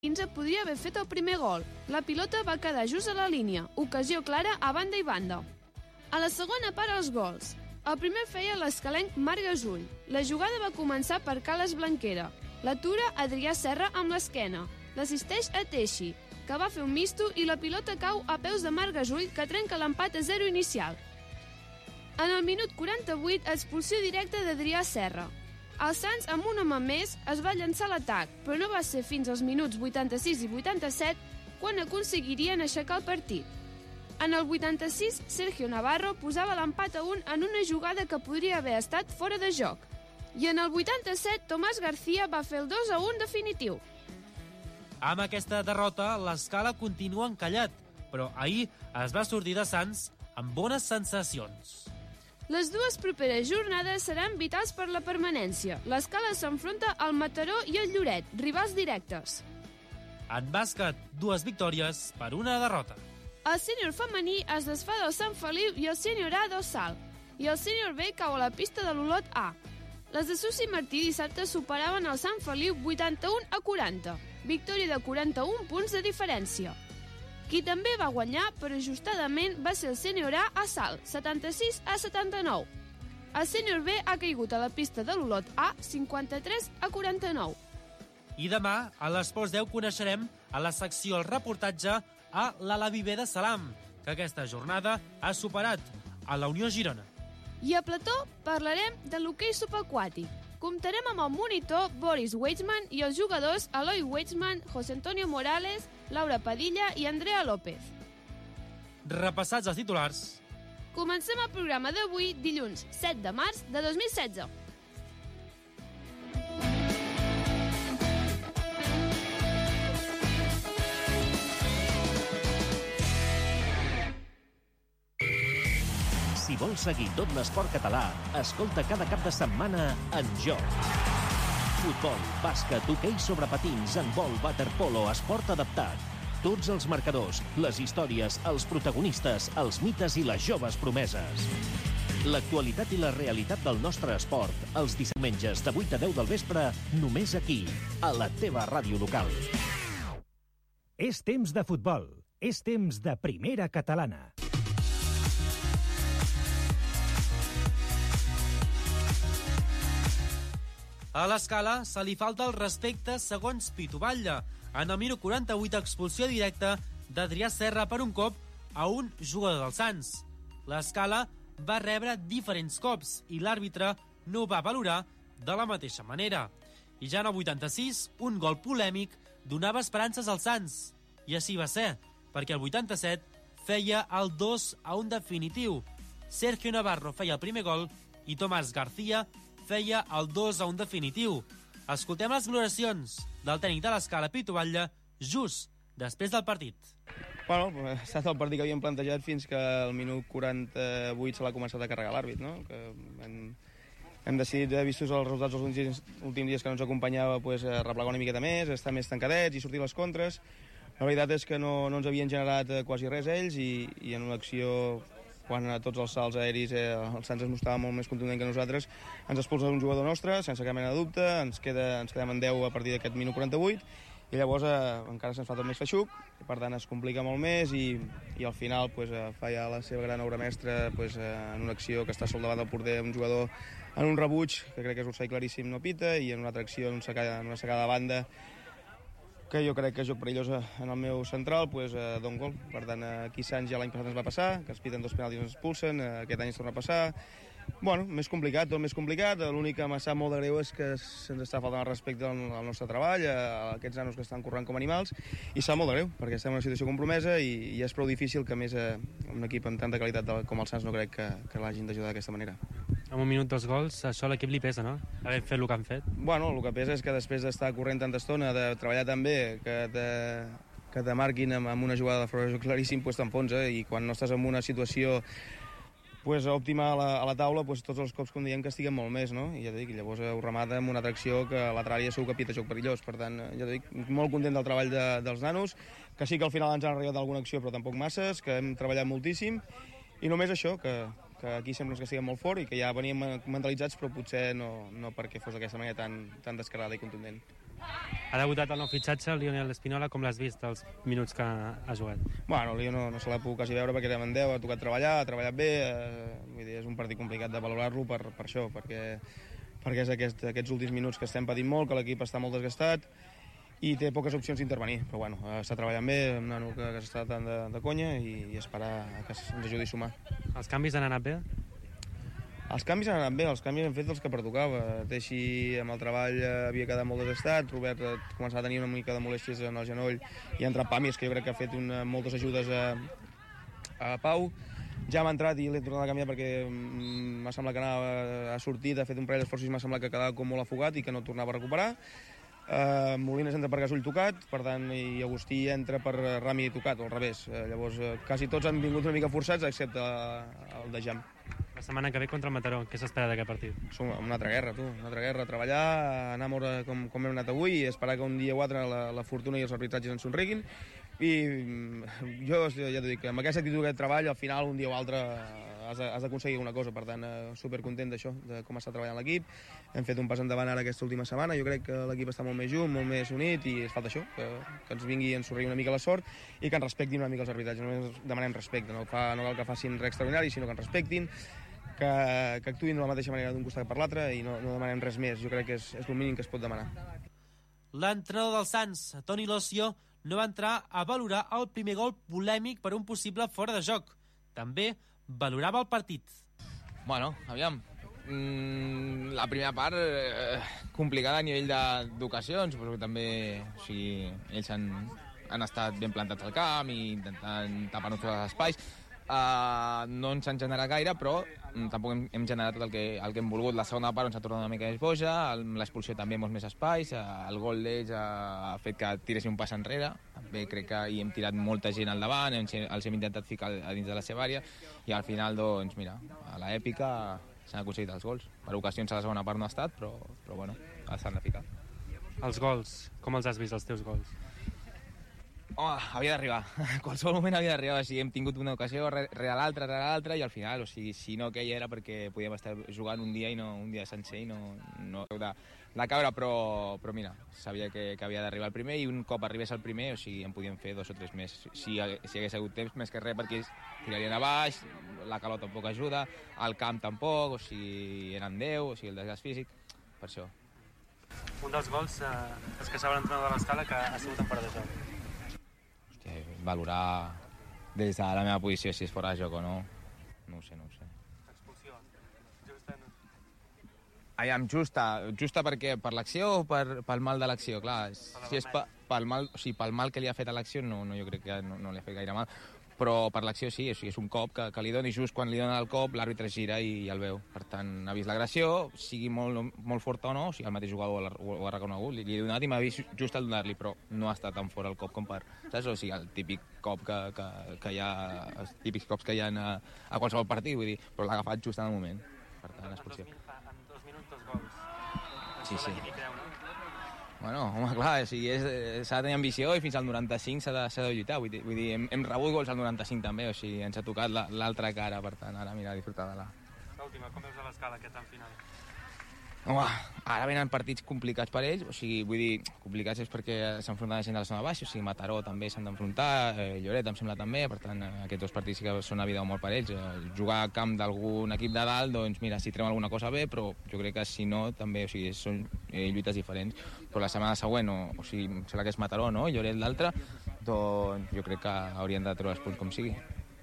15 podria haver fet el primer gol. La pilota va quedar just a la línia, ocasió clara a banda i banda. A la segona part, els gols. El primer feia l'escalenc Marc Gasull. La jugada va començar per Carles Blanquera. L'atura Adrià Serra amb l'esquena. L'assisteix a Teixi, que va fer un misto i la pilota cau a peus de Marc Gasull, que trenca l'empat a 0 inicial. En el minut 48, expulsió directa d'Adrià Serra. El Sants, amb un home més, es va llançar a l'atac, però no va ser fins als minuts 86 i 87 quan aconseguirien aixecar el partit. En el 86, Sergio Navarro posava l'empat a 1 en una jugada que podria haver estat fora de joc. I en el 87, Tomàs García va fer el 2-1 definitiu. Amb aquesta derrota, l'Escala continua encallat, però ahir es va sortir de Sants amb bones sensacions. Les dues properes jornades seran vitals per la permanència. L'Escala s'enfronta al Mataró i al Lloret, rivals directes. En bàsquet, 2 victòries per 1 derrota. El sènior femení es desfà del Sant Feliu i el sènior A del Salt, i el sènior B cau a la pista de l'Olot A. Les de Susi Martí dissabte superaven el Sant Feliu 81-40, victòria de 41 punts de diferència. Qui també va guanyar, però ajustadament, va ser el sènior A Salt, 76-79. El sènior B ha caigut a la pista de l'Olot A, 53-49. I demà, a l'Esports 10, coneixerem a la secció El Reportatge a l'Alavi B de Salam, que aquesta jornada ha superat a la Unió Girona. I a Plató parlarem de l'hoquei subaquàtic. Comptarem amb el monitor Boris Weitzman i els jugadors Eloi Weitzman, José Antonio Morales, Laura Padilla i Andrea López. Repassats els titulars. Comencem el programa d'avui, dilluns 7 de març de 2016. Si vols seguir tot l'esport català, escolta cada cap de setmana En Joc. Futbol, bàsquet, hoquei sobre patins, handbol, waterpolo, esport adaptat. Tots els marcadors, les històries, els protagonistes, els mites i les joves promeses. L'actualitat i la realitat del nostre esport, els diumenges de 8 a 10 del vespre, només aquí, a la teva ràdio local. És temps de futbol. És temps de Primera Catalana. A l'Escala se li falta el respecte segons Pitu Batlle. En el minut 48, expulsió directa d'Adrià Serra per un cop a un jugador del Sants. L'Escala va rebre diferents cops i l'àrbitre no ho va valorar de la mateixa manera. I ja en el 86, un gol polèmic donava esperances als Sants. I així va ser, perquè el 87 feia el 2-1 definitiu. Sergio Navarro feia el primer gol i Tomàs García feia el 2-1 definitiu. Escoltem les valoracions del tècnic de l'Escala, Pitu Batlle, just després del partit. Bueno, ha estat el partit que havíem plantejat fins que al minut 48 se l'ha començat a carregar l'àrbit, no? Que hem decidit, vistos els resultats dels últims dies que no ens acompanyava, pues, replegar una miqueta més, estar més tancadets i sortir les contres. La veritat és que no ens havien generat quasi res ells i en una acció, quan a tots els salts aeris el Sants es mostrava molt més contundent que nosaltres, ens expulsa un jugador nostre, sense cap mena de dubte, ens quedem en 10 a partir d'aquest minut 48, i llavors encara se'ns fa tot més feixuc, i per tant es complica molt més, i al final falla la seva gran obra mestra en una acció que està sol davant del porter, un jugador en un rebuig, que crec que és un offside claríssim, no pita, i en una altra acció, en una secada de banda, que jo crec que és joc perillós en el meu central, don gol. Per tant, aquí Sants ja l'any passat ens va passar, que ens piten 2 penaltis i ens expulsen, aquest any ens torna a passar. Bueno, més complicat, tot més complicat. L'únic que m'ha sap molt de greu és que se'ns està faltant el respecte al nostre treball, a aquests nanos que estan corrent com animals, i sap molt de greu, perquè estem en una situació compromesa i és prou difícil que, més, un equip amb tanta qualitat com el Sants no crec que l'hagin d'ajudar d'aquesta manera. En un minut 2 gols, això a l'equip li pesa, no? Haver fet el que han fet. Bueno, el que pesa és que després d'estar corrent tanta estona, de treballar tan bé, que te marquin amb una jugada de fora de joc claríssim, t'enfonsa, i quan no estàs en una situació òptima a la taula, tots els cops com diem castiguen molt més, no? I ja dic, llavors ho remata amb una atracció que a l'altra segur que pita joc perillós. Per tant, ja dic, molt content del treball dels nanos, que sí que al final ens han arribat alguna acció, però tampoc masses, que hem treballat moltíssim, i només això, que aquí sempre ens castiguen molt fort i que ja veníem mentalitzats, però potser no perquè fos d'aquesta manera tan descarada i contundent. Ha debutat el nou fitxatge, Lionel Espinola, com l'has vist els minuts que ha jugat? Bueno, jo no se la puc quasi veure perquè era en 10, ha tocat treballar, ha treballat bé, vull dir, és un partit complicat de valorar-lo per això, perquè és aquests últims minuts que estem patint molt, que l'equip està molt desgastat i té poques opcions d'intervenir, però bueno, està treballant bé, un nano que està tant de conya i esperar que ens ajudi a sumar. Els canvis han anat bé? Els canvis han anat bé, els canvis han fet els que pertocava. Teixi amb el treball havia quedat molt desgastat, Robert començava a tenir una mica de molèsties en el genoll i ha entrat Pamies, que jo crec que ha fet moltes ajudes a Pau. Ja m'ha entrat i l'he tornat a canviar perquè m'ha semblat que ha sortit, ha fet un parell d'esforços i m'ha semblat que quedava com molt afogat i que no tornava a recuperar. Molines entra per Gasull tocat, per tant, i Agustí entra per Rami tocat, o al revés. Llavors, quasi tots han vingut una mica forçats, excepte el de Jam. La setmana que ve contra el Mataró, què s'espera d'aquest partit? Una altra guerra, una altra guerra. Treballar, anar a veure com hem anat avui i esperar que un dia o altre la fortuna i els arbitratges ens somriguin. I jo ja t'ho dic, amb aquesta actitud de treball, al final, un dia o altre, has d'aconseguir alguna cosa. Per tant, supercontent d'això, de com està treballant l'equip. Hem fet un pas endavant ara aquesta última setmana. Jo crec que l'equip està molt més junt, molt més unit i ens falta això, que ens vingui a ensorrir una mica la sort i que ens respectin una mica els arbitratges. Només demanem respecte, no cal que facin res extraordinari, sinó que ens respectin, que actuïn de la mateixa manera d'un costat per l'altre i no demanem res més. Jo crec que és el mínim que es pot demanar. L'entrenador del Sants, Toni Locio, no va entrar a valorar el primer gol polèmic per un possible fora de joc. També valorava el partit. Bueno, aviam. La primera part complicada a nivell d'ocasions, però també ells han estat ben plantats al camp i intentant tapar-nos tots els espais. No ens han generat gaire, però tampoc hem generat tot el que hem volgut. La segona part ens ha tornat una mica més boja, l'expulsió també molts més espais, el gol d'ells ha fet que tiressin un pas enrere, també crec que hi hem tirat molta gent al davant, els hem intentat ficar a dins de la seva àrea i al final, doncs, mira, a l'èpica s'han aconseguit els gols. Per ocasions a la segona part no ha estat, però bueno, s'han de ficar. Els gols, com els has vist, els teus gols? Home, havia d'arribar. En qualsevol moment havia d'arribar. Hem tingut una ocasió rere l'altra i al final, si no aquella era perquè podíem estar jugant un dia sencer i no de caure, però mira, sabia que havia d'arribar el primer i un cop arribés el primer, en podíem fer 2 o 3 més. Si hagués hagut temps, més que res, perquè tirarien a baix, la calor tampoc ajuda, el camp tampoc, eren 10, el desgast físic, per això. Un dels gols es queixava l'entrenador de l'Escala que ha sigut en fora de joc. Valorar des de la meva posició si és fora de joc o no, no ho sé. Expulsió, justa? Aviam, justa perquè per l'acció o pel mal de l'acció? Clar, si és pel mal que li ha fet a l'acció, no, jo crec que no li ha fet gaire mal, però per l'acció sí, és un cop que li doni just quan li dona el cop, l'àrbitre gira i el veu. Per tant, ha vist l'agressió, sigui molt forta o no, el mateix jugador ho ha reconegut, li he donat i m'ha vist just al donar-li, però no ha estat tan fora el cop com per... Saps? El típic cop que hi ha... Els típics cops que hi ha a qualsevol partit, vull dir, però l'ha agafat just en el moment. Per tant, expulsió. En 2 minuts, 2 gols. Sí. Bueno, home, clar, s'ha de tenir ambició i fins al 95 s'ha de lluitar. Vull dir, hem rebut gols al 95 també, ens ha tocat l'altra cara, per tant, ara mira, disfrutar de la... L'última, com veus a l'Escala aquest tram final? Home, ara venen partits complicats per ells, vull dir, complicats és perquè s'enfronten la gent de la zona baixa, Mataró també s'han d'enfrontar, Lloret em sembla també, per tant, aquests 2 partits sí que són a vida o mort per ells. Jugar a camp d'algun equip de dalt, doncs mira, si treuen alguna cosa bé, però jo crec que si no, també, són lluites diferents. Però la setmana següent, sembla que és Mataró, no?, Lloret l'altre, doncs jo crec que haurien de treure els punts com sigui.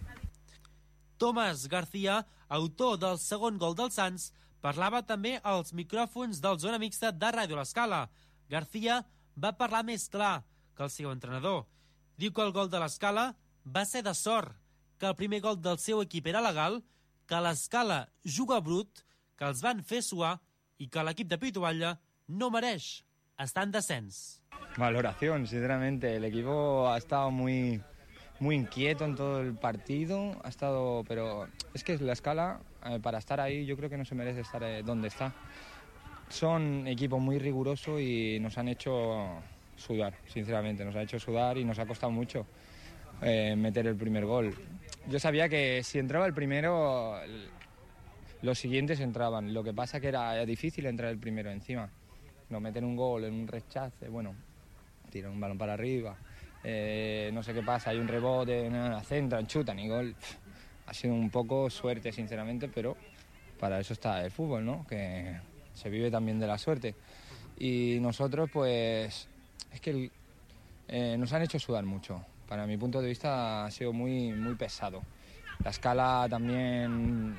Tomàs García, autor del segon gol del Sants, parlava també als micròfons del Zona Mixta de Ràdio l'Escala. García va parlar més clar que el seu entrenador. Diu que el gol de l'Escala va ser de sort, que el primer gol del seu equip era legal, que l'Escala juga brut, que els van fer suar i que l'equip de Pitu Batlle no mereix estar en descens. Valoración, sinceramente. El equipo ha estado muy inquieto en todo el partido, pero es que la Escala, para estar ahí, yo creo que no se merece estar donde está. Son equipos muy rigurosos y nos han hecho sudar, sinceramente, nos ha hecho sudar y nos ha costado mucho meter el primer gol. Yo sabía que si entraba el primero, los siguientes entraban, lo que pasa que era difícil entrar el primero encima. nos meten un gol en un rechace, bueno, tiran un balón para arriba, no sé qué pasa, hay un rebote, centran, chutan y gol. Ha sido un poco suerte, sinceramente, pero para eso está el fútbol, ¿no? Que se vive también de la suerte. Y nosotros, pues, es que nos han hecho sudar mucho. Para mi punto de vista ha sido muy, muy pesado. La Escala también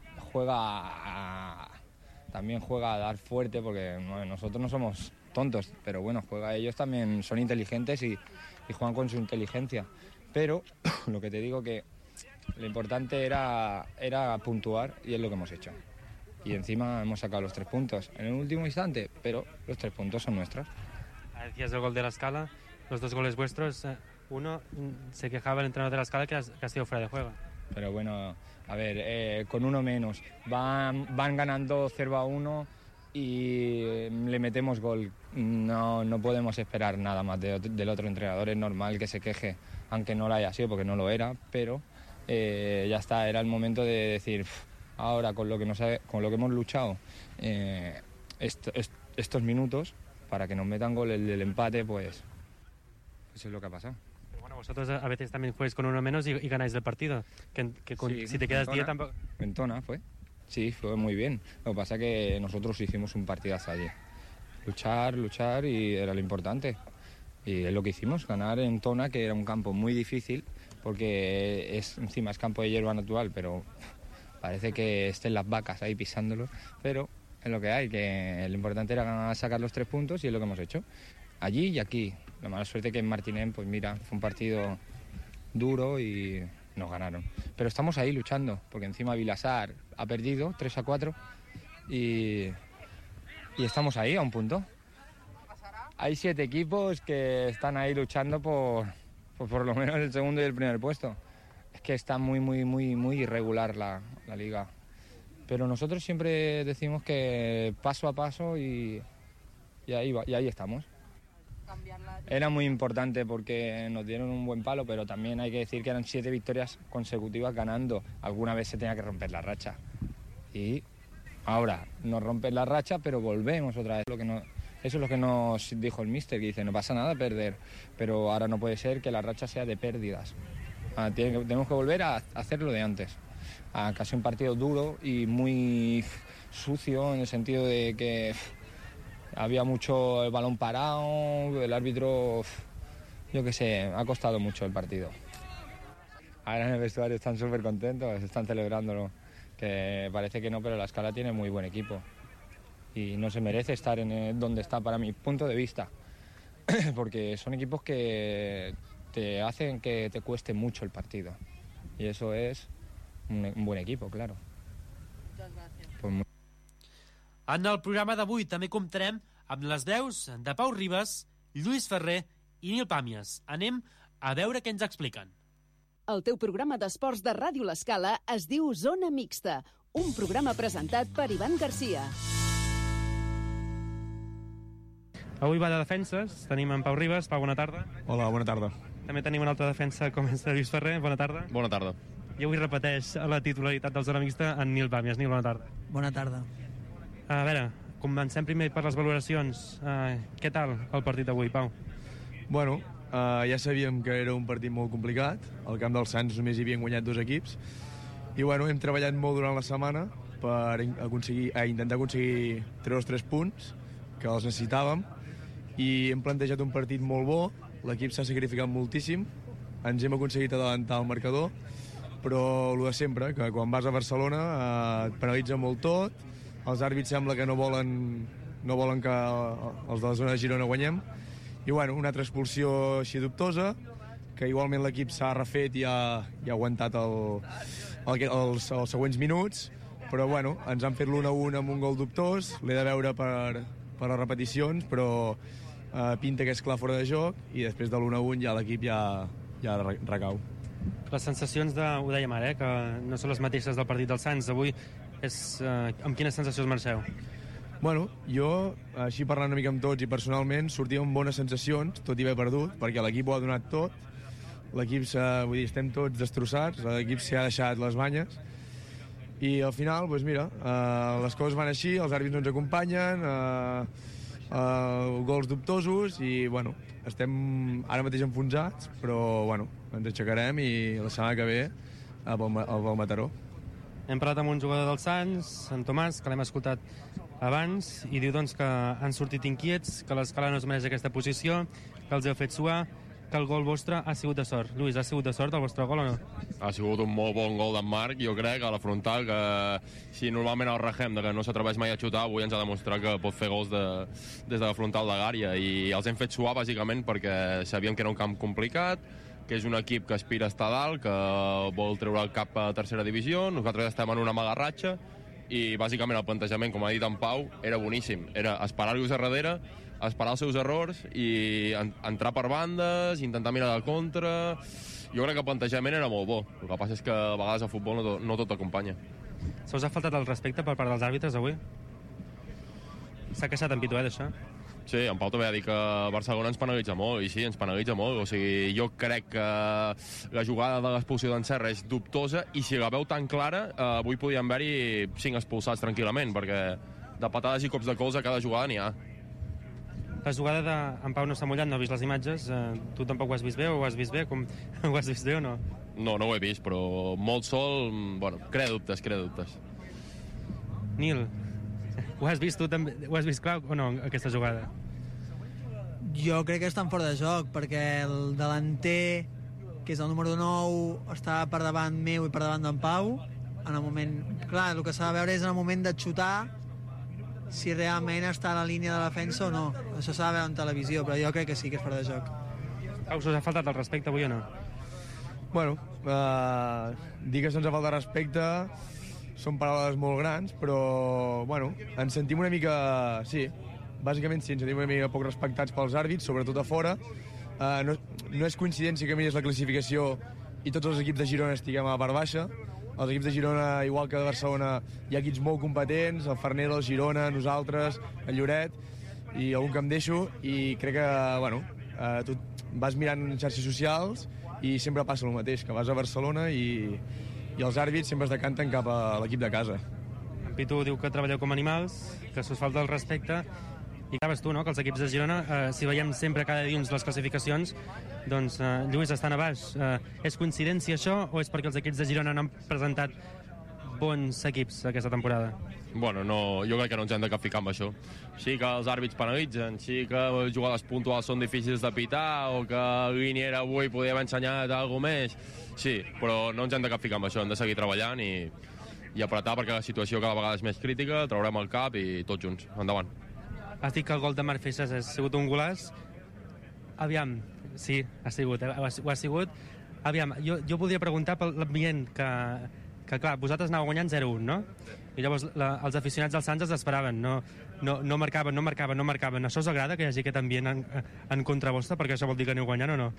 juega a dar fuerte, porque nosotros no somos tontos, pero bueno, ellos también son inteligentes y juegan con su inteligencia. Pero lo que te digo que lo importante era puntuar y es lo que hemos hecho. Y encima hemos sacado los 3 puntos en el último instante, pero los 3 puntos son nuestros. Decías el gol de la Escala, los 2 goles vuestros. Uno, se quejaba el entrenador de la Escala que has sido fuera de juego. Pero bueno, a ver, con uno menos. Van ganando 0-1 y le metemos gol. No podemos esperar nada más del otro entrenador. Es normal que se queje, aunque no lo haya sido, porque no lo era, pero ya está, era el momento de decir, ahora con lo que hemos luchado estos minutos, para que nos metan gol el del empate, pues eso es lo que ha pasado. Pero bueno, vosotros a veces también jugáis con uno menos y ganáis el partido. Sí, si te quedas 10 tampoco... Ventona fue. Sí, fue muy bien. Lo que pasa es que nosotros hicimos un partidazo allí. Luchar y era lo importante. Y es lo que hicimos, ganar en Tona, que era un campo muy difícil, porque encima es campo de hierba natural, pero parece que estén las vacas ahí pisándolo, pero es lo que hay, que lo importante era sacar los 3 puntos y es lo que hemos hecho. Allí y aquí. La mala suerte que en Martinén, pues mira, fue un partido duro y nos ganaron. Pero estamos ahí luchando, porque encima Vilasar ha perdido 3-4 y estamos ahí a un punto. Hay 7 equipos que están ahí luchando por lo menos el segundo y el primer puesto. Es que está muy, muy, muy, muy irregular la liga. Pero nosotros siempre decimos que paso a paso y ahí estamos. Era muy importante porque nos dieron un buen palo, pero también hay que decir que eran 7 victorias consecutivas ganando. Alguna vez se tenía que romper la racha. Y ahora nos rompen la racha, pero volvemos otra vez. Eso es lo que nos dijo el míster, que dice, no pasa nada perder, pero ahora no puede ser que la racha sea de pérdidas. Tenemos que volver a hacer lo de antes. Casi un partido duro y muy sucio, en el sentido de que había mucho el balón parado, el árbitro, yo qué sé, ha costado mucho el partido. Ahora en el vestuario están súper contentos, están celebrándolo, que parece que no, pero la Escala tiene muy buen equipo y no se merece estar donde está, para mi punto de vista, porque son equipos que te hacen que te cueste mucho el partido y eso es un buen equipo, claro. En el programa d'avui també comptarem amb les veus de Pau Ribas, Lluís Ferrer i Nil Pàmies. Anem a veure què ens expliquen. El teu programa d'esports de Ràdio L'Escala es diu Zona Mixta, un programa presentat per Ivan Garcia. Avui va de defenses, tenim en Pau Ribas. Pau, bona tarda. Hola, bona tarda. També tenim una altra defensa com és de Lluís Ferrer. Bona tarda. Bona tarda. I avui repeteix la titularitat del Zona Mixta en Nil Pàmies. Nil, bona tarda. Bona tarda. A veure, comencem primer per les valoracions. Què tal el partit d'avui, Pau? Bueno, ja sabíem que era un partit molt complicat. Al camp del Sants només hi havien guanyat 2 equips. I bueno, hem treballat molt durant la setmana per intentar aconseguir treure els 3 punts que els necessitàvem i hem plantejat un partit molt bo. L'equip s'ha sacrificat moltíssim, ens hem aconseguit adelantar el marcador, però el de sempre, que quan vas a Barcelona et penalitza molt tot, els àrbits sembla que no volen que els de la zona de Girona guanyem, i bueno, una altra expulsió així dubtosa, que igualment l'equip s'ha refet i ha aguantat els següents minuts, però bueno, ens han fet l'1-1 amb un gol dubtós, l'he de veure per les repeticions, però pinta que és clar fora de joc, i després de l'1-1 ja l'equip ja recau. Les sensacions, ho dèiem ara, que no són les mateixes del partit del Sants. Avui, amb quines sensacions marxeu? Bueno, jo, així parlant una mica amb tots i personalment, sortia amb bones sensacions, tot i haver perdut, perquè l'equip ho ha donat tot. L'equip, vull dir, estem tots destrossats, l'equip s'ha deixat les banyes, i al final, doncs mira, les coses van així, els àrbits no ens acompanyen, gols dubtosos i, bueno, estem ara mateix enfonsats, però, bueno, ens aixecarem i la setmana que ve al Mataró. Hem parlat amb un jugador del Sants, en Tomàs, que l'hem escoltat abans, i diu doncs, que han sortit inquiets, que l'Escala no es mereix aquesta posició, que els heu fet suar, que el gol vostre ha sigut de sort. Lluís, ha sigut de sort el vostre gol o no? Ha sigut un molt bon gol d'en Marc, jo crec, a la frontal, que si normalment el Rahem, que no s'atreveix mai a xutar, avui ens ha demostrat que pot fer gols des de la frontal de l'àrea, i els hem fet suar bàsicament perquè sabíem que era un camp complicat, que és un equip que aspira a estar dalt, que vol treure el cap a tercera divisió, nosaltres estem en una mala ratxa, i bàsicament el plantejament, com ha dit en Pau, era boníssim, era esperar-los a darrere, esperar els seus errors i entrar per bandes, intentar mirar de contra. Jo crec que el plantejament era molt bo. El que passa és que a vegades al futbol no tot acompanya. Se us ha faltat el respecte per part dels àrbitres avui? S'ha queixat en Pitu, d'això? Sí, en Pau també ha dit que Barcelona ens penalitza molt, i sí, ens penalitza molt. O sigui, jo crec que la jugada de l'expulsió d'en Serra és dubtosa, i si la veu tan clara, avui podien haver-hi 5 expulsats tranquil·lament, perquè de patades i cops de colze a cada jugada n'hi ha. La jugada d'en Pau no està mullat, no ha vist les imatges. Tu tampoc ho has vist bé o ho has vist bé? Ho has vist bé o no? No ho he vist, però molt sol, bueno, crea dubtes. Nil, ho has vist tu també? Ho has vist clar o no, aquesta jugada? Jo crec que estan fora de joc, perquè el delanter, que és el número 9, està per davant meu i per davant d'en Pau. En el moment... Clar, el que s'ha de veure és en el moment de xutar si realment està a la línia de defensa o no. Això s'ha de veure en televisió, però jo crec que sí que és fora de joc. Pau, us ha faltat el respecte avui o no? Bueno, dir que se'ns ha faltat respecte són paraules molt grans, però, bueno, ens sentim una mica... Sí, bàsicament sí, ens sentim una mica poc respectats pels àrbits, sobretot a fora. No és coincidència que mires la classificació i tots els equips de Girona estiguem a la part baixa. Els equips de Girona, igual que de Barcelona, hi ha equips molt competents, el Farners, el Girona, nosaltres, el Lloret, i algun que em deixo, i crec que, bueno, tu vas mirant xarxes socials i sempre passa el mateix, que vas a Barcelona i els àrbits sempre es decanten cap a l'equip de casa. En Pitu diu que treballeu com animals, que s'us falta el respecte, i acabes tu, no?, que els equips de Girona, si veiem sempre cada dilluns les classificacions, doncs Lluís estan a baix. És coincidència això o és perquè els equips de Girona han presentat bons equips aquesta temporada? Bueno, no, jo crec que no ens hem de capficar amb això. Sí que els àrbits penalitzen, sí que les jugades puntuals són difícils de pitar, o que Guiniera avui podia haver ensenyat alguna més, sí, però no ens hem de capficar amb això, hem de seguir treballant i apretar, perquè la situació cada vegada és més crítica, traurem el cap i tots junts, endavant. Has dit que el gol de Marc Feixas ha sigut un golàs. Aviam, sí, ha sigut, ho ha sigut. Aviam, jo voldria preguntar per l'ambient que clar, vosaltres anàveu guanyant 0-1, no? I llavors els aficionats dels Sants es esperaven, no marcaven. Això us agrada, que hi hagi aquest ambient en contra vostra, perquè això vol dir que aneu guanyant o no?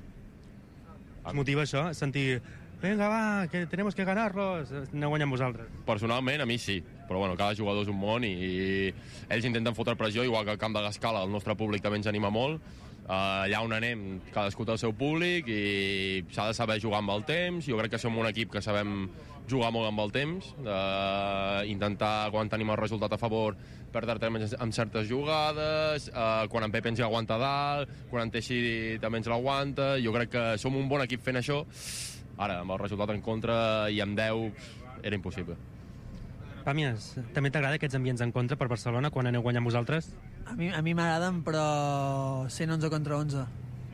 Us motiva això, sentir... Vinga, va, que tenemos que ganarlos. No guanyem vosaltres. Personalment, a mi sí. Però, bueno, cada jugador és un món i ells intenten fotre pressió, igual que al camp de l'Escala. El nostre públic també ens anima molt. Allà on anem, cadascú té el seu públic i s'ha de saber jugar amb el temps. Jo crec que som un equip que sabem jugar molt amb el temps, intentar, quan tenim el resultat a favor, perdre temps amb certes jugades, quan en Pepe ens aguanta dalt, quan en Teixi també ens l'aguanta. Jo crec que som un bon equip fent això. Ara, amb el resultat en contra i amb 10, era impossible. Pàmies, també t'agrada aquests ambients en contra per Barcelona quan aneu guanyant vosaltres? A mi m'agraden, però sent 11 contra 11.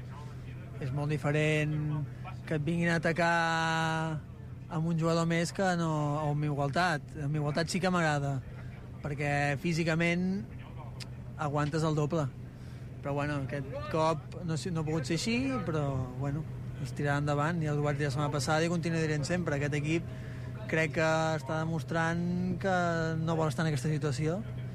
És molt diferent que et vinguin a atacar amb un jugador més que no amb igualtat. Amb igualtat sí que m'agrada, perquè físicament aguantes el doble. Però bueno, aquest cop no ha pogut ser així, però bueno, es tirarà endavant. Ja ho vaig dir la setmana passada i continuo dient sempre. Aquest equip crec que està demostrant que no vol estar en aquesta situació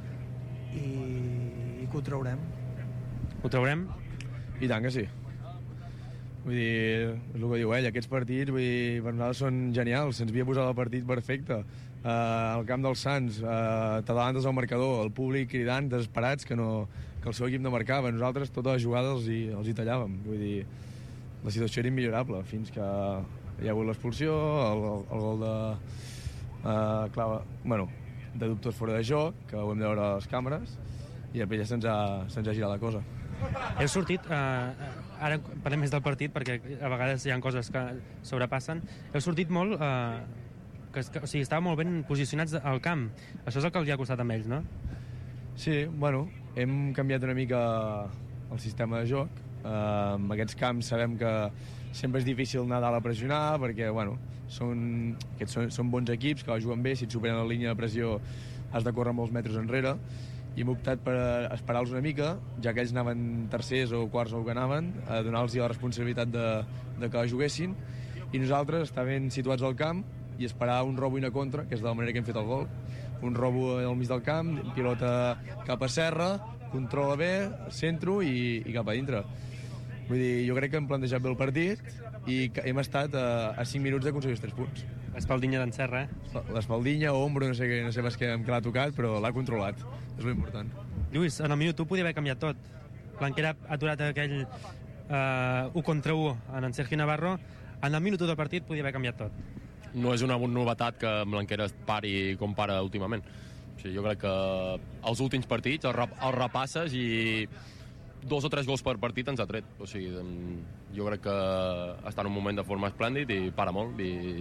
i que ho traurem. Ho traurem? I tant que sí. Vull dir, és el que diu ell, aquests partits per nosaltres són genials, se'ns havia posat el partit perfecte. Al camp dels Sants, t'adelantes al marcador, el públic cridant, desesperats, que el seu equip no marcava. Nosaltres totes les jugades els hi tallàvem. Vull dir, la situació era immillorable, fins que hi ha hagut l'expulsió, el gol de dubtes fora de joc, que ho hem de veure a les càmeres, i després ja se'ns ha girat la cosa. Heu sortit, ara parlem més del partit perquè a vegades hi ha coses que sobrepassen, heu sortit molt, o sigui, estàveu molt ben posicionats al camp, això és el que els ha costat amb ells, no? Sí, bueno, hem canviat una mica el sistema de joc. En aquests camps sabem que sempre és difícil anar dalt a pressionar perquè, bueno, són bons equips que juguen bé, si et superen la línia de pressió has de córrer molts metres enrere, i hem optat per esperar-los una mica, ja que ells anaven tercers o quarts o que anaven, a donar-los la responsabilitat de que juguessin, i nosaltres estar ben situats al camp i esperar un robo i una contra, que és de la manera que hem fet el gol. Un robo al mig del camp, pilota cap a serra, controla bé, centro i cap a dintre. Vull dir, jo crec que hem plantejat bé el partit i que hem estat a 5 minuts d'aconseguir els 3 punts. L'espaldinya d'en Serra, L'espaldinya o ombro, no sé pas què l'ha tocat, però l'ha controlat. És l'important. Lluís, en el minut 1 podia haver canviat tot. Blanquera ha aturat aquell 1 contra 1 en Sergi Navarro. En el minut 1 del partit podia haver canviat tot. No és una novetat que Blanquera pari com para últimament. O sigui, jo crec que els últims partits els repasses i 2 o 3 gols per partit ens ha tret. O sigui, jo crec que està en un moment de forma esplèndid i para molt.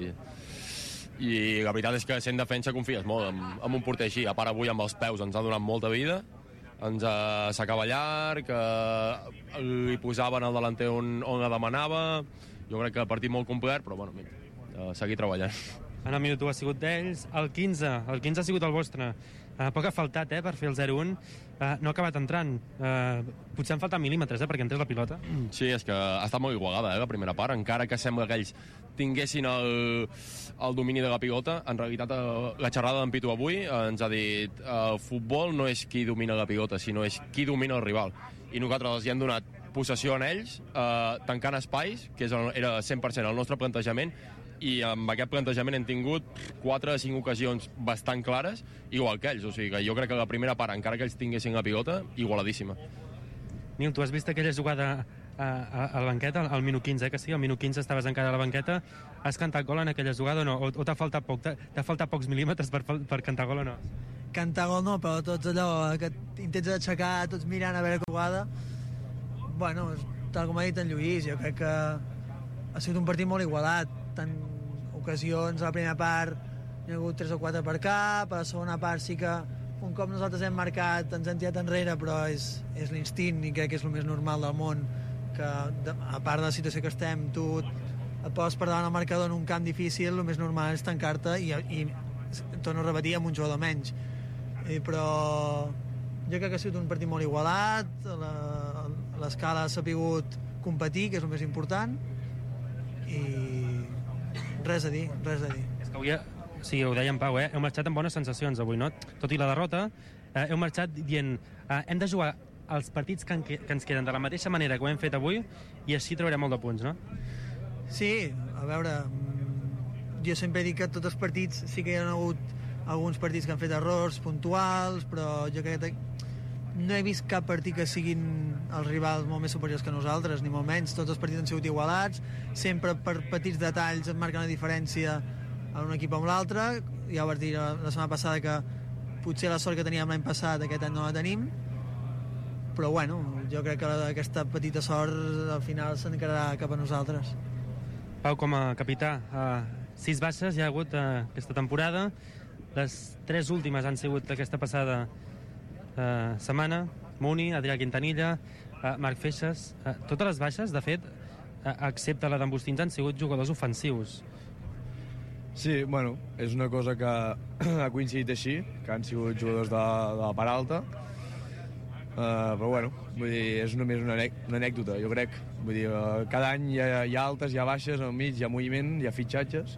I la veritat és que sent defensa confies molt en un porter així. A part, avui amb els peus ens ha donat molta vida, ens s'acaba llarg, li posaven el delanter on la demanava. Jo crec que partit molt complet, però bueno, seguir treballant. En el minut 1 ha sigut d'ells, el 15 ha sigut el vostre. Poc ha faltat per fer el 0-1, no ha acabat entrant. Potser han faltat mil·límetres perquè entrés la pilota. Sí, és que ha estat molt igualada la primera part, encara que sembla que ells tinguessin el domini de la pilota. En realitat, la xerrada d'en Pitu avui ens ha dit el futbol no és qui domina la pilota, sinó és qui domina el rival. I nosaltres els hi hem donat possessió en ells, tancant espais, que era 100% el nostre plantejament, i amb aquest plantejament hem tingut 4 o 5 ocasions bastant clares, igual que ells. O sigui que jo crec que la primera part, encara que ells tinguessin la pilota, igualadíssima. Nil, tu has vist aquella jugada a la banqueta, al minut 15, que sí, al minut 15 estaves encara a la banqueta. Has cantat gol en aquella jugada o no? O t'ha faltat poc? T'ha faltat pocs mil·límetres per cantar gol o no? Cantar gol no, però tots allò que intents aixecar, tots mirant a veure la jugada. Bueno, tal com ha dit en Lluís, jo crec que ha sigut un partit molt igualat. Tant ocasions a la primera part hi ha hagut 3 o 4 per cap, a la segona part sí que un cop nosaltres hem marcat ens hem tirat enrere, però és l'instint i crec que és el més normal del món, que a part de la situació que estem, tu et poses per davant el marcador en un camp difícil, el més normal és tancar-te i torno a repetir, amb un jugador menys. Però jo crec que ha sigut un partit molt igualat, l'Escala ha sabut competir, que és el més important, i res a dir. És que avui, sí, ho deia en Pau, heu marxat amb bones sensacions avui, no? Tot i la derrota, heu marxat dient hem de jugar els partits que ens queden de la mateixa manera que ho hem fet avui i així traurem molt de punts, no? Sí, a veure, jo sempre he dit que tots els partits sí que hi ha hagut alguns partits que han fet errors puntuals, però jo crec que no he vist cap partit que siguin els rivals molt més superiors que nosaltres, ni molt menys. Tots els partits han sigut igualats, sempre per petits detalls et marquen la diferència en un equip o amb l'altre. Ja ho vaig dir la setmana passada que potser la sort que teníem l'any passat aquest any no la tenim, però bueno, jo crec que aquesta petita sort al final s'encararà cap a nosaltres. Pau, com a capità, 6 baixes hi ha hagut aquesta temporada. Les 3 últimes han sigut aquesta passada setmana. Muni, Adrià Quintanilla, Marc Feixas. Totes les baixes, de fet, excepte la d'Embustins, han sigut jugadors ofensius. Sí, bueno, és una cosa que ha coincidit així, que han sigut jugadors de la part alta, però bueno, vull dir, és només una anècdota, jo crec. Vull dir, cada any hi ha altes, hi ha baixes, al mig hi ha moviment, hi ha fitxatges,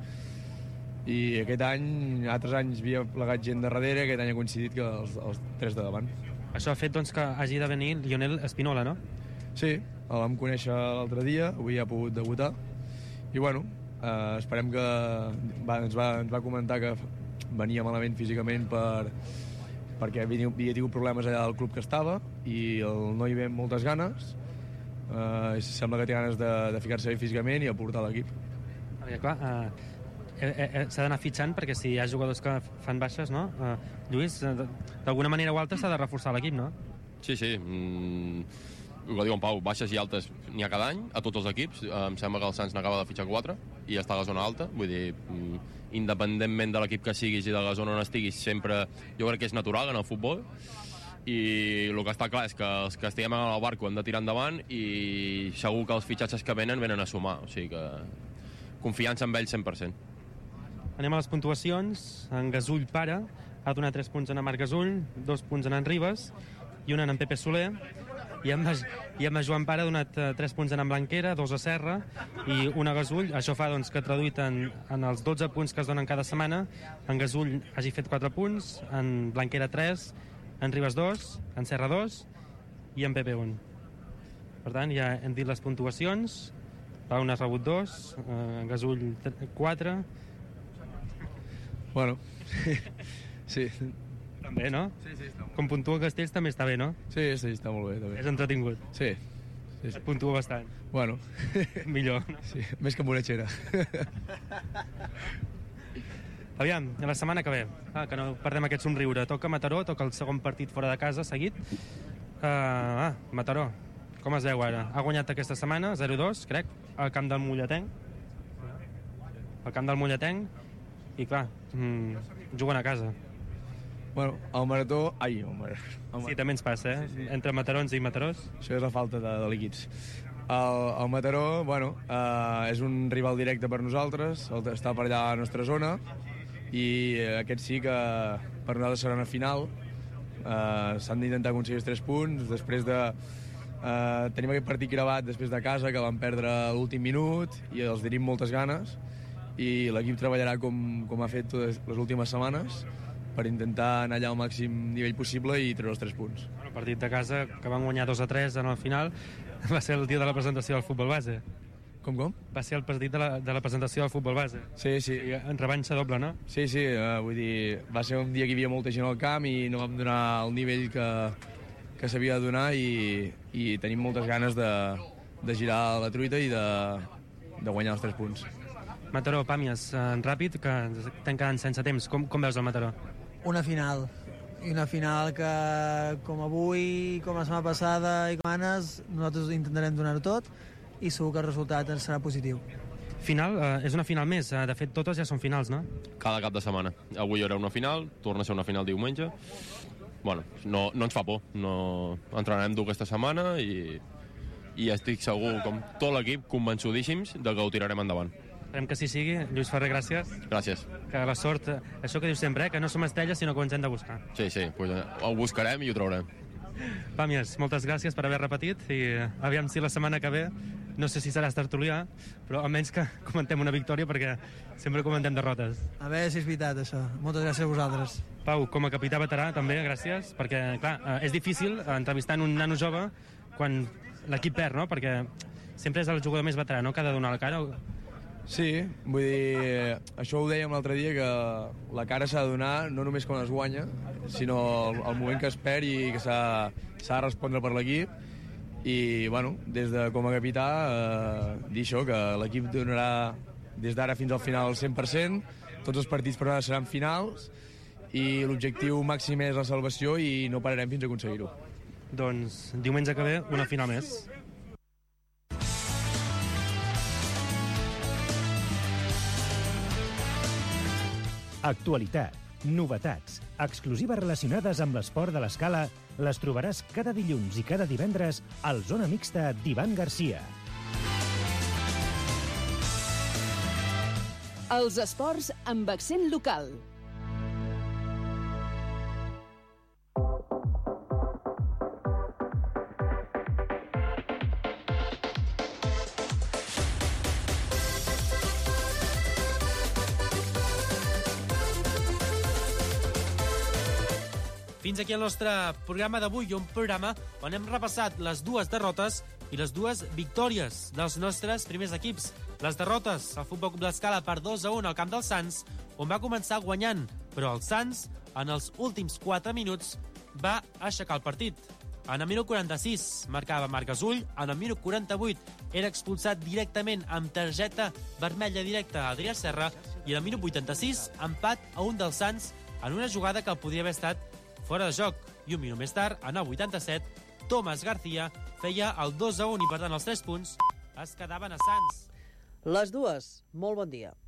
i aquest any, altres anys havia plegat gent de darrere, aquest any ha coincidit que els 3 de davant. Això ha fet doncs, que hagi de venir Lionel Espinola, no? Sí, el vam conèixer l'altre dia, avui ha pogut debutar, i bueno, esperem que ens va comentar que venia malament físicament perquè havia tingut problemes allà del club que estava i el noi ve amb moltes ganes, sembla que té ganes de ficar-se bé físicament i aportar l'equip. Perquè clar, s'ha d'anar fitxant perquè si hi ha jugadors que fan baixes, no? Lluís, d'alguna manera o altra s'ha de reforçar l'equip, no? Sí. El que diu en Pau, baixes i altes n'hi ha cada any, a tots els equips. Em sembla que el Sants n'acaba de fitxar 4 i està a la zona alta. Vull dir, independentment de l'equip que siguis i de la zona on estiguis, sempre jo crec que és natural en el futbol. I el que està clar és que els que estiguem en el barco hem de tirar endavant i segur que els fitxatges que venen a sumar, o sigui que confiança en ells 100%. Anem a les puntuacions. En Gasull pare ha donat 3 punts en Marc Gasull, 2 punts en Ribas i un en Pepe Soler, i en Joan Pare ha donat 3 punts en Blanquera, 2 a Serra i 1 a Gasull. Això fa que traduït en els 12 punts que es donen cada setmana, en Gasull hagi fet 4 punts, en Blanquera 3, en Ribas 2, en Serra 2 i en Pepe 1. Per tant, ja hem dit les puntuacions. Pau n'ha rebut 2, en Gasull 4. Bueno, sí. També, no? Sí, com puntua Castells també està bé, no? Sí, està molt bé, també. És entretingut. Sí. Et puntua bastant. Bueno. Millor, no? Sí, més que amb una xera. Aviam, la setmana que ve, que no perdem aquest somriure. Toca Mataró, toca el segon partit fora de casa, seguit. Mataró, com es veu ara? Ha guanyat aquesta setmana, 0-2, crec, al camp del Molletenc. Al camp del Molletenc, i clar, juguen a casa. Bueno, el Marató... Sí, també ens passa, Sí. Entre matarons i matarós. Això és la falta de líquids. El Mataró, és un rival directe per nosaltres, està per allà a la nostra zona, i aquest sí que per nosaltres serà una final. S'han d'intentar aconseguir els 3 punts, després de... tenim aquest partit gravat després de casa, que vam perdre a l'últim minut, i els tenim moltes ganes, i l'equip treballarà com ha fet totes les últimes setmanes, per intentar anar allà al màxim nivell possible i treure els 3 punts. El partit de casa, que van guanyar 2-3 en el final, va ser el dia de la presentació del futbol base. Com? Va ser el partit de la presentació del futbol base. Sí. En revanxa doble, no? Sí, vull dir, va ser un dia que hi havia molta gent al camp i no vam donar el nivell que s'havia de donar i tenim moltes ganes de girar la truita i de guanyar els 3 punts. Mataró, Pàmies, ràpid, que estem quedant sense temps. Com veus el Mataró? Una final. I una final que, com avui, com la setmana passada i com anes, nosaltres intentarem donar-ho tot i segur que el resultat serà positiu. Final? És una final més. De fet, totes ja són finals, no? Cada cap de setmana. Avui hi haurà una final, torna a ser una final diumenge. Bueno, no ens fa por. No entrenarem dur aquesta setmana i estic segur, com tot l'equip, convençudíssims de que ho tirarem endavant. Esperem que sí sigui. Lluís Ferrer, gràcies. Gràcies. Que la sort, això que dius sempre, que no som estrelles, sinó que ho ens hem de buscar. Sí, pues ho buscarem i ho traurem. Pàmies, moltes gràcies per haver repetit i aviam si la setmana que ve, no sé si seràs tertulià, però almenys que comentem una victòria perquè sempre comentem derrotes. A veure si és veritat, això. Moltes gràcies a vosaltres. Pau, com a capità veterà, també, gràcies, perquè, clar, és difícil entrevistar un nano jove quan l'equip perd, no? Perquè sempre és el jugador més veterà, no?, que ha de donar la cara. Sí, vull dir, això ho dèiem l'altre dia, que la cara s'ha de donar no només quan es guanya, sinó al moment que es perd i que s'ha de respondre per l'equip. I, bueno, des de com a capità, dir això, que l'equip donarà des d'ara fins al final el 100%, tots els partits per ara seran finals, i l'objectiu màxim és la salvació i no pararem fins a aconseguir-ho. Doncs diumenge que ve, una final més. Actualitat, novetats, exclusives relacionades amb l'esport de l'escala les trobaràs cada dilluns i cada divendres al Zona Mixta d'Ivan Garcia. Els esports amb accent local. Fins aquí el nostre programa d'avui, un programa on hem repassat les 2 derrotes i les 2 victòries dels nostres primers equips. Les derrotes, el Futbol Club l'Escala per 2-1 al camp del Sants, on va començar guanyant, però el Sants, en els últims 4 minuts, va aixecar el partit. En el minut 46 marcava Marc Gasull, en el minut 48 era expulsat directament amb targeta vermella directa a Adrià Serra i en el minut 86 empat a un dels Sants en una jugada que podria haver estat fora de joc. I un minut més tard, a 9:87, Tomàs García feia el 2-1 i, per tant, els 3 punts es quedaven a Sants. Les dues, molt bon dia.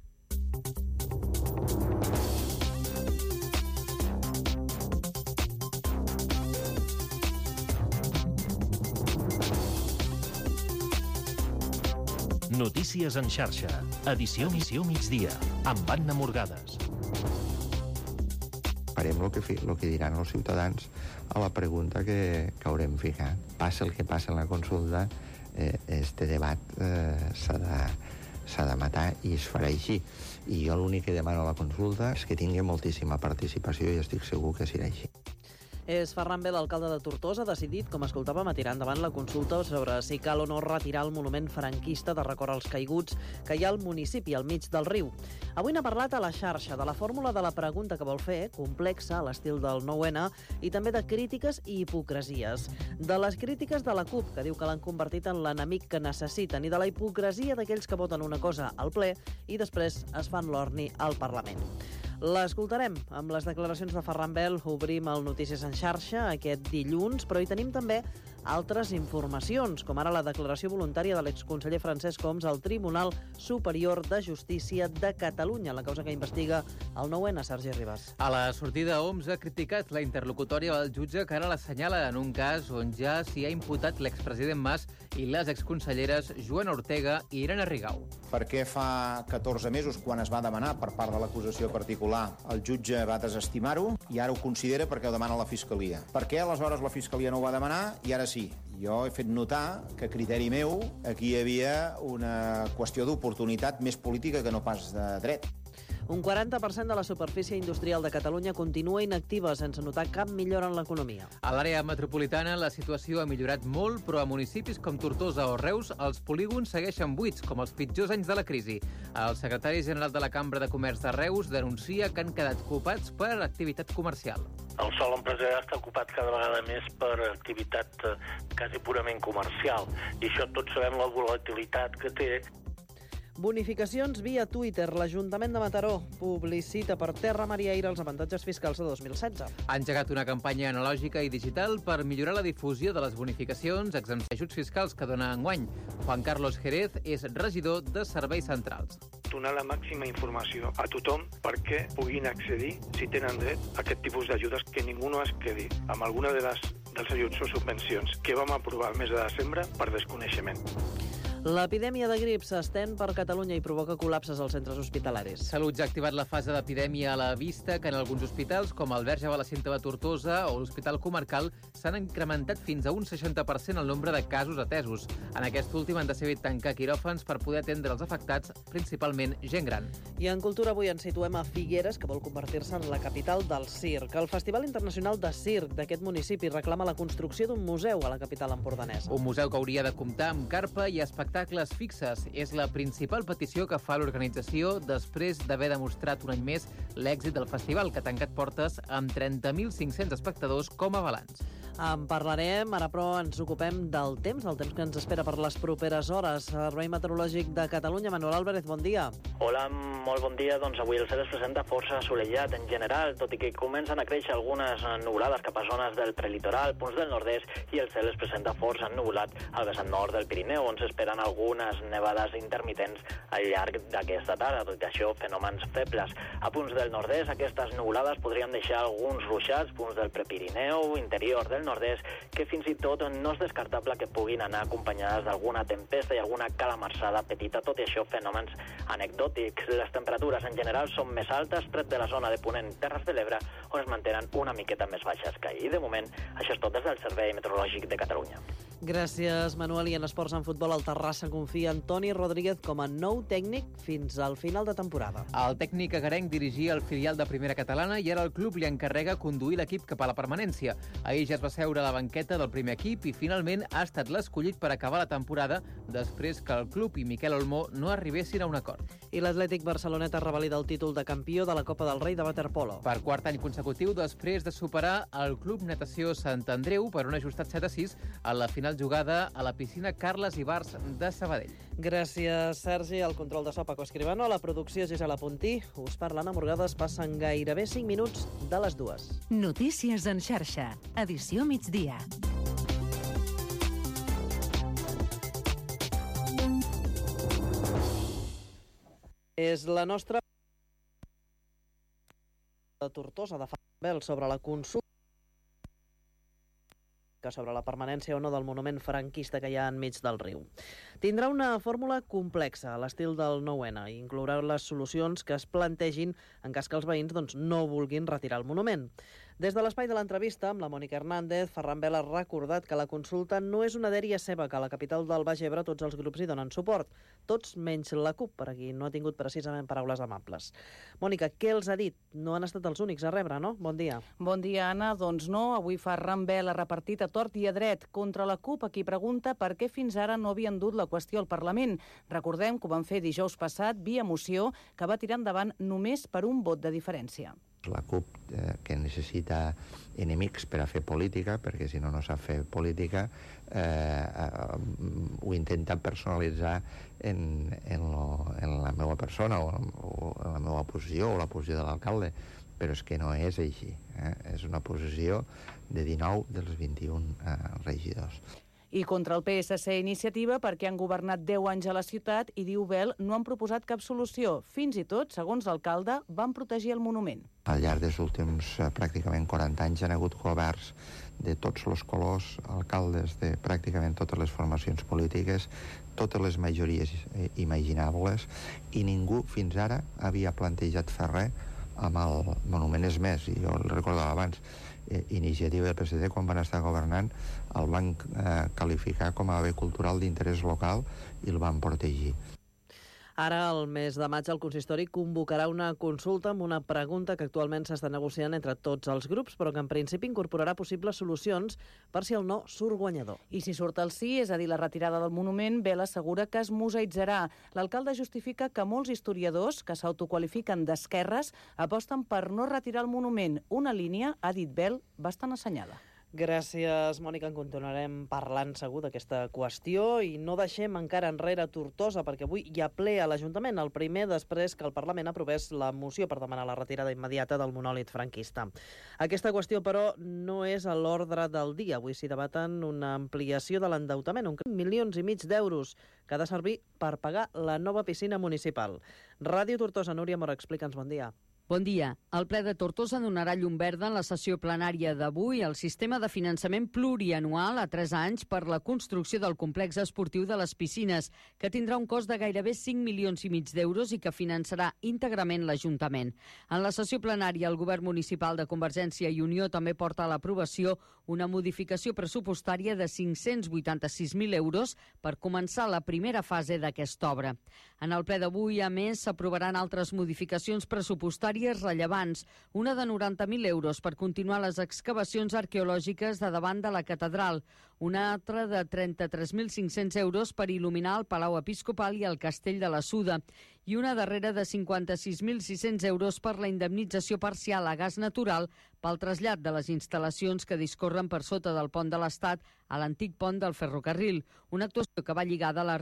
Notícies en xarxa. Edició migdia, amb Anna Morgades. Farem el que diran els ciutadans a la pregunta que haurem ficat. Passa el que passa en la consulta, este debat s'ha de matar i es farà així. I jo l'únic que demano a la consulta és que tingui moltíssima participació i estic segur que serà així. És Ferran Bé, l'alcalde de Tortosa, decidit, com escoltàvem, a tirar endavant la consulta sobre si cal o no retirar el monument franquista de record als caiguts que hi ha al municipi, al mig del riu. Avui n'ha parlat a la xarxa de la fórmula de la pregunta que vol fer, complexa, a l'estil del 9-N, i també de crítiques i hipocresies. De les crítiques de la CUP, que diu que l'han convertit en l'enemic que necessiten, i de la hipocresia d'aquells que voten una cosa al ple i després es fan l'orni al Parlament. L'escoltarem amb les declaracions de Ferran Bé. Obrim el Notícies en xarxa aquest dilluns, però hi tenim també altres informacions, com ara la declaració voluntària de l'exconseller Francesc Homs al Tribunal Superior de Justícia de Catalunya, la causa que investiga el 9-N, Sergi Ribas. A la sortida, Homs ha criticat la interlocutòria del jutge que ara l'assenyala en un cas on ja s'hi ha imputat l'expresident Mas i les exconselleres Joana Ortega i Irene Rigau. Per què fa 14 mesos, quan es va demanar per part de l'acusació particular, el jutge va desestimar-ho i ara ho considera perquè ho demana la Fiscalia? Per què aleshores la Fiscalia no ho va demanar i ara sí? Jo he fet notar que, a criteri meu, aquí hi havia una qüestió d'oportunitat més política que no pas de dret. Un 40% de la superfície industrial de Catalunya continua inactiva, sense notar cap millora en l'economia. A l'àrea metropolitana la situació ha millorat molt, però a municipis com Tortosa o Reus els polígons segueixen buits, com els pitjors anys de la crisi. El secretari general de la Cambra de Comerç de Reus denuncia que han quedat ocupats per activitat comercial. El sòl empresarial està ocupat cada vegada més per activitat quasi purament comercial, i això tots sabem la volatilitat que té. Bonificacions via Twitter. L'Ajuntament de Mataró publicita per terra, mar i aire els avantatges fiscals de 2016. Ha engegat una campanya analògica i digital per millorar la difusió de les bonificacions, exempcions i ajuts fiscals que dona enguany. Juan Carlos Jerez és regidor de Serveis Centrals. Donar la màxima informació a tothom perquè puguin accedir, si tenen dret, a aquest tipus d'ajudes, que ningú no es quedi amb alguna dels ajuts o subvencions que vam aprovar el mes de desembre per desconeixement. L'epidèmia de grip s'estén per Catalunya i provoca col·lapses als centres hospitalaris. Salut ja ha activat la fase d'epidèmia a la vista, que en alguns hospitals, com el Verge Balacinta de Tortosa o l'Hospital Comarcal, s'han incrementat fins a un 60% el nombre de casos atesos. En aquest últim han decidit tancar quiròfans per poder atendre els afectats, principalment gent gran. I en cultura avui ens situem a Figueres, que vol convertir-se en la capital del circ. El Festival Internacional de Circ d'aquest municipi reclama la construcció d'un museu a la capital empordanesa. Un museu que hauria de comptar amb carpa i espectacles fixes. És la principal petició que fa l'organització després d'haver demostrat un any més l'èxit del festival, que ha tancat portes amb 30.500 espectadors com a balanç. En parlarem, ara però ens ocupem del temps que ens espera per les properes hores. Servei Meteorològic de Catalunya, Manuel Álvarez, bon dia. Hola, molt bon dia. Doncs avui el cel es presenta força assolellat en general, tot i que comencen a créixer algunes nuvolades cap a zones del prelitoral, punts del nord-est, i el cel es presenta força ennuvolat al vessant nord del Pirineu, on s'esperen algunes nevades intermitents al llarg d'aquesta tarda. Tot i això, fenòmens febles. A punts del nord-est, aquestes nuvolades podrien deixar alguns ruixats, punts del Prepirineu, interior del nord-est, que fins i tot no és descartable que puguin anar acompanyades d'alguna tempesta i alguna calamarsada petita. Tot i això, fenòmens anecdòtics. Les temperatures en general són més altes, tret de la zona de Ponent, Terres de l'Ebre, on es mantenen una miqueta més baixes que ahir. De moment, això és tot des del Servei Meteorològic de Catalunya. Gràcies, Manuel. I en esports en futbol, el Terrassa confia en Toni Rodríguez com a nou tècnic fins al final de temporada. El tècnic agarenc dirigia el filial de primera catalana i ara el club li encarrega conduir l'equip cap a la permanència. Ahir ja es va seure a la banqueta del primer equip i finalment ha estat l'escollit per acabar la temporada després que el club i Miquel Olmó no arribessin a un acord. I l'Atlètic Barceloneta revalida el títol de campió de la Copa del Rei de waterpolo. Per quart any consecutiu, després de superar el Club Natació Sant Andreu per un ajustat 7-6 a la final final jugada a la piscina Carles Ibars de Sabadell. Gràcies, Sergi. El control de so, Paco Escribano. A la producció, Gisela Puntí. Us parla Anna Morgades. Passen gairebé 5 minuts de les 2. Notícies en xarxa. Edició migdia. És la nostra de Tortosa, de Farnbel, sobre la consulta sobre la permanència o no del monument franquista que hi ha enmig del riu. Tindrà una fórmula complexa, a l'estil del 9-N, i inclourà les solucions que es plantegin en cas que els veïns no vulguin retirar el monument. Des de l'espai de l'entrevista amb la Mònica Hernández, Ferran Bel ha recordat que la consulta no és una dèria seva, que a la capital del Baix Ebre tots els grups hi donen suport, tots menys la CUP, per a qui no ha tingut precisament paraules amables. Mònica, què els ha dit? No han estat els únics a rebre, no? Bon dia. Bon dia, Anna. Doncs no, avui Ferran Bel ha repartit a tort i a dret contra la CUP, a qui pregunta per què fins ara no havien dut la qüestió al Parlament. Recordem que ho van fer dijous passat via moció, que va tirar endavant només per un vot de diferència. La CUP, que necessita enemics per a fer política, perquè si no sap fer política, ho intenta personalitzar en la meva persona o en la meva posició o la posició de l'alcalde, però és que no és així. És una posició de 19 dels 21 regidors. I contra el PSC Iniciativa perquè han governat 10 anys a la ciutat i, diu Bel, no han proposat cap solució. Fins i tot, segons l'alcalde, van protegir el monument. Al llarg dels últims pràcticament 40 anys han hagut governs de tots els colors, alcaldes de pràcticament totes les formacions polítiques, totes les majories imaginables, i ningú fins ara havia plantejat fer res amb el monument. És més, i jo el recordava abans, Iniciativa del PSD, quan van estar governant, el van qualificar com a bé cultural d'interès local i el van protegir. Ara, al mes de maig, el consistori convocarà una consulta amb una pregunta que actualment s'està negociant entre tots els grups, però que en principi incorporarà possibles solucions per si el no surt guanyador. I si surt el sí, és a dir, la retirada del monument, Bel assegura que es museïtzarà. L'alcalde justifica que molts historiadors, que s'autoqualifiquen d'esquerres, aposten per no retirar el monument. Una línia, ha dit Bel, bastant assenyada. Gràcies, Mònica. En continuarem parlant segur d'aquesta qüestió i no deixem encara enrere Tortosa, perquè avui hi ha ple a l'Ajuntament, el primer després que el Parlament aprovés la moció per demanar la retirada immediata del monòlit franquista. Aquesta qüestió, però, no és a l'ordre del dia. Avui s'hi debaten una ampliació de l'endeutament, 1,5 milions d'euros, que ha de servir per pagar la nova piscina municipal. Ràdio Tortosa, Núria Mora, explica'ns, bon dia. Bon dia. El ple de Tortosa donarà llum verda en la sessió plenària d'avui al sistema de finançament plurianual a 3 anys per la construcció del complex esportiu de les piscines, que tindrà un cost de gairebé 5,5 milions d'euros i que finançarà íntegrament l'Ajuntament. En la sessió plenària, el govern municipal de Convergència i Unió també porta a l'aprovació una modificació pressupostària de 586.000 euros per començar la primera fase d'aquesta obra. En el ple d'avui, a més, s'aprovaran altres modificacions pressupostàries rellevants, una de 90.000 euros per continuar les excavacions arqueològiques de davant de la catedral, una altra de 33.500 euros per il·luminar el Palau Episcopal i el Castell de la Suda, i una darrera de 56.600 euros per la indemnització parcial a gas natural pel trasllat de les instal·lacions que discorren per sota del pont de l'Estat a l'antic pont del ferrocarril, una actuació que va lligada a la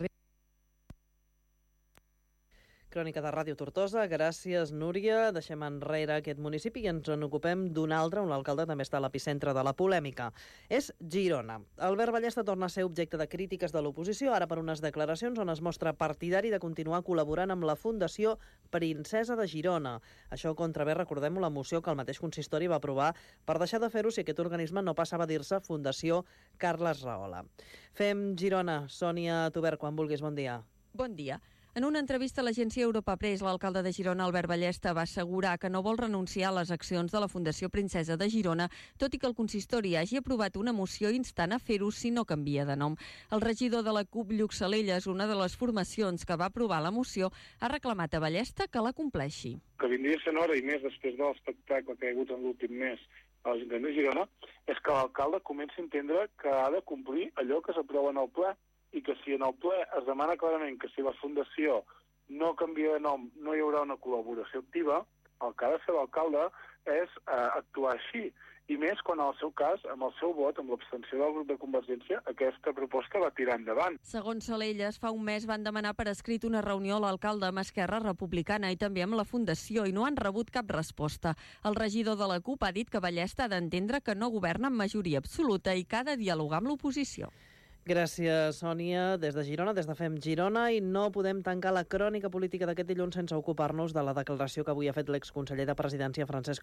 Crònica de Ràdio Tortosa. Gràcies, Núria. Deixem enrere aquest municipi i ens en ocupem d'un altre, on l'alcalde també està a l'epicentre de la polèmica. És Girona. Albert Ballesta torna a ser objecte de crítiques de l'oposició, ara per unes declaracions on es mostra partidari de continuar col·laborant amb la Fundació Princesa de Girona. Això contravé, recordem-ho, la moció que el mateix consistori va aprovar per deixar de fer-ho si aquest organisme no passava a dir-se Fundació Carles Rahola. Fem Girona. Sònia Tubert, quan vulguis, bon dia. Bon dia. En una entrevista a l'agència Europa Press, l'alcalde de Girona, Albert Ballesta, va assegurar que no vol renunciar a les accions de la Fundació Princesa de Girona, tot i que el consistori hagi aprovat una moció instant a fer-ho si no canvia de nom. El regidor de la CUP, Lluc Salelles, una de les formacions que va aprovar la moció, ha reclamat a Ballesta que la compleixi. Que vindria sent hora, i més després de l'espectacle que hi ha hagut en l'últim mes a l'Ajuntament de Girona, és que l'alcalde comenci a entendre que ha de complir allò que s'aprova en el ple, i que si en el ple es demana clarament que si la Fundació no canvia de nom no hi haurà una col·laboració activa, el que ha de fer l'alcalde és actuar així i més quan en el seu cas, amb el seu vot, amb l'abstenció del grup de Convergència, aquesta proposta va tirar endavant. Segons Salelles, fa un mes van demanar per escrit una reunió a l'alcalde amb Esquerra Republicana i també amb la Fundació i no han rebut cap resposta. El regidor de la CUP ha dit que Ballesta ha d'entendre que no governa amb majoria absoluta i que ha de dialogar amb l'oposició. Gràcies, Sònia. Des de Girona, des de FEM Girona, i no podem tancar la crònica política d'aquest dilluns sense ocupar-nos de la declaració que avui ha fet l'exconseller de Presidència, Francesc